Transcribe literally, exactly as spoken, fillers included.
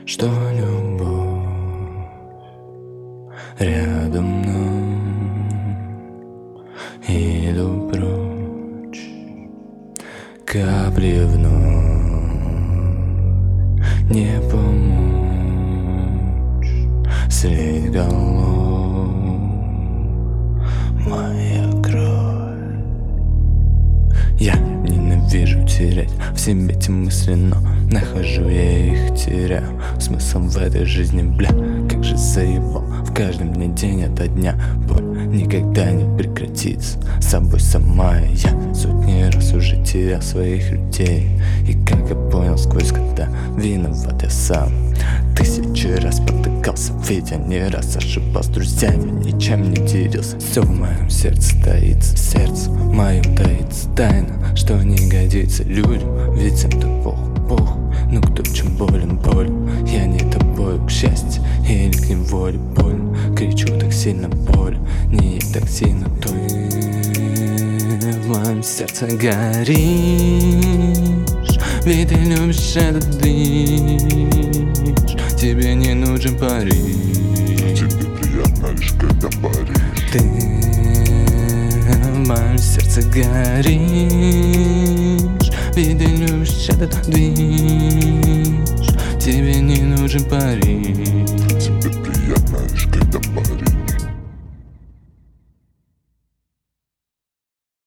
что любовь рядом нам. Иду прочь, капли вновь не помочь. Средь голов моя кровь. Я ненавижу терять в себе эти мысли, но нахожу я их, теряю смысл в этой жизни, бля. Как же заебал в каждом дне, день ото дня. Боль никогда не прекратится, с собой сама я сотни раз уже терял своих людей. И как я понял сквозь, когда виноват я сам. Тысячи раз потыкался, ведь я не раз ошибался с друзьями, ничем не делился. Все в моем сердце таится, в сердце моем таится тайна, что не годится людям, ведь всем так похуй, похуй. Ну кто в чем болен, болен. Я не тобою, к счастью, или к неволе больно. Кричу так сильно, боль, не я так сильно, то и в моем сердце горишь, ведь ты любишь этот движ. Тебе не нужен Париж, тебе приятно лишь когда паришь. ты в моем сердце горишь, ведь ты любишь этот движ. Тебе не нужен Париж.